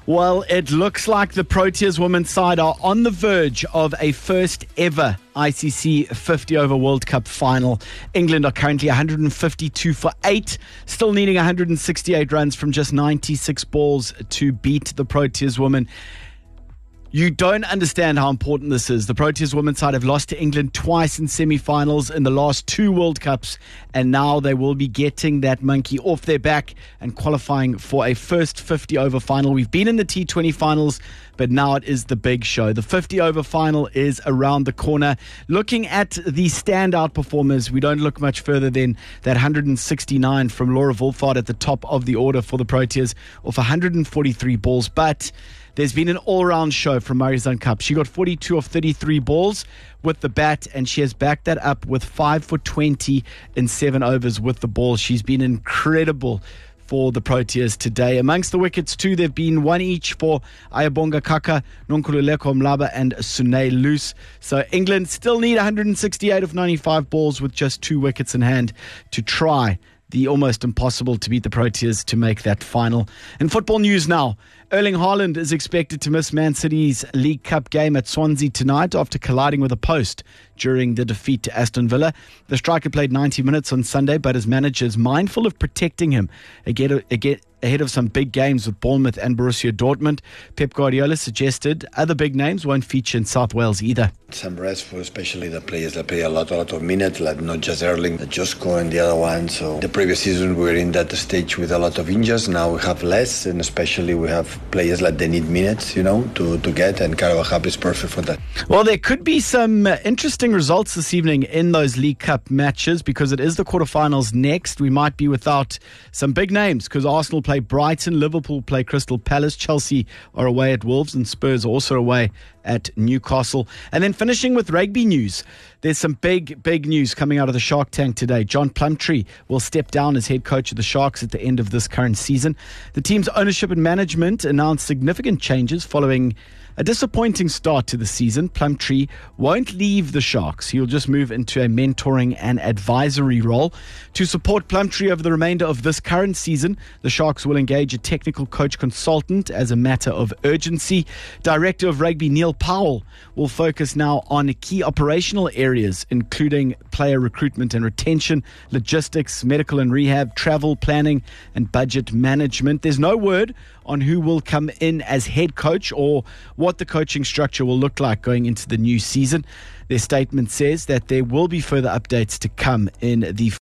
Well, it looks like the Proteas women's side are on the verge of a first ever ICC 50 over World Cup final. England are currently 152 for 8, still needing 168 runs from just 96 balls to beat the Proteas women. You don't understand how important this is. The Proteas women's side have lost to England twice in semi-finals in the last 2 World Cups, and now they will be getting that monkey off their back and qualifying for a first 50 over final. We've been in the T20 finals, but now it is the big show. The 50 over final is around the corner. Looking at the standout performers, we don't look much further than that 169 from Laura Wolfhard at the top of the order for the Proteas off 143 balls, but there's been an all-round show from Marizanne Kapp. She got 42 of 33 balls with the bat, and she has backed that up with 5 for 20 in 7 overs with the ball. She's been incredible for the Proteas today. Amongst the wickets too, they've been 1 each for Ayabonga Kaka, Nonkululeko Mlaba and Sune Luce. So England still need 168 of 95 balls with just 2 wickets in hand to try the almost impossible to beat the Proteas to make that final. In football news now, Erling Haaland is expected to miss Man City's League Cup game at Swansea tonight after colliding with a post during the defeat to Aston Villa. The striker played 90 minutes on Sunday, but his manager is mindful of protecting him ahead of some big games with Bournemouth and Borussia Dortmund. Pep Guardiola suggested other big names won't feature in South Wales either. Some rest for especially the players that play a lot of minutes, like not just Erling, Josko and the other one. So the previous season we were in that stage with a lot of injuries. Now we have less, and especially we have players like they need minutes, to get, and Carvajal is perfect for that. Well, there could be some interesting results this evening in those League Cup matches because it is the quarterfinals next. We might be without some big names because Arsenal play Brighton, Liverpool play Crystal Palace, Chelsea are away at Wolves, and Spurs are also away at Newcastle. And then finishing with rugby news, there's some big news coming out of the Shark Tank today. John Plumtree will step down as head coach of the Sharks at the end of this current season. The team's ownership and management announced significant changes following a disappointing start to the season. Plumtree won't leave the Sharks. He'll just move into a mentoring and advisory role. To support Plumtree over the remainder of this current season, the Sharks will engage a technical coach consultant as a matter of urgency. Director of Rugby Neil Powell will focus now on key operational areas, including player recruitment and retention, logistics, medical and rehab, travel planning, and budget management. There's no word on who will come in as head coach or what the coaching structure will look like going into the new season. Their statement says that there will be further updates to come in the